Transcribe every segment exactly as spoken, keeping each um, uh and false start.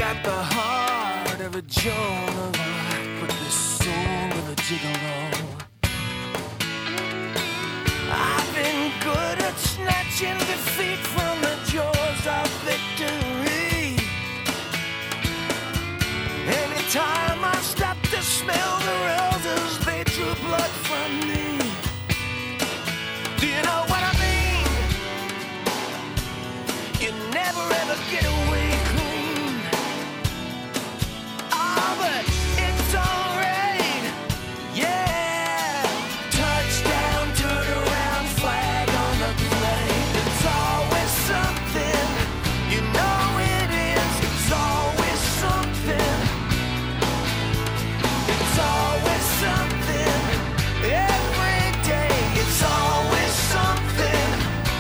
got the heart of a Joan of Arc, but the soul of a gigolo. I've been good at snatching defeat from the jaws of victory. Anytime I stopped to smell the roses, they drew blood from me. Do you know what I mean? You never ever get away clean. Ah, but it's alright, yeah. Touchdown, turn around, flag on the play. It's always something, you know it is. It's always something. It's always something. Every day, it's always something.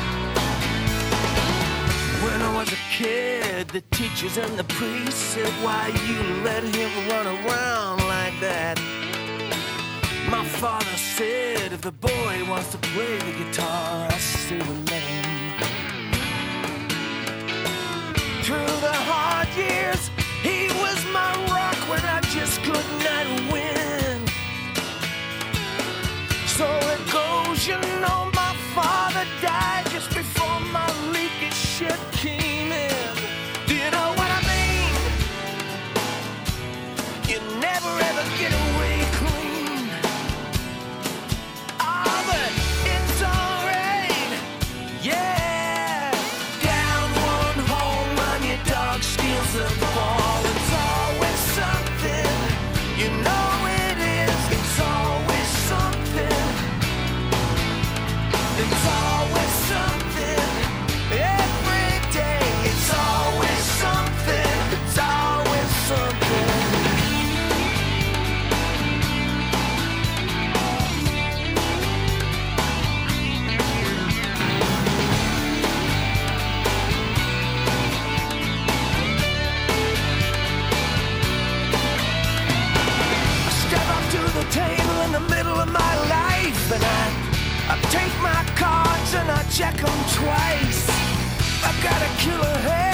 When I was a kid, the teachers and the priests said, why you let him run around like that? My father said, if the boy wants to play the guitar, I say we'll let him. Through the hard years, he was my rock when I just could not win. So it goes, you know, my father died just before my leaky shit came in. Do you know what I mean? You never ever get away clean. Ah, but it's alright, yeah. Down one home run, your dog steals the ball. It's always something, you know it is. It's always something. It's always something. Every day, it's always something. It's always something. I step up to the table in the middle of my life, and I, I take my cards and I check them twice. I got a killer head.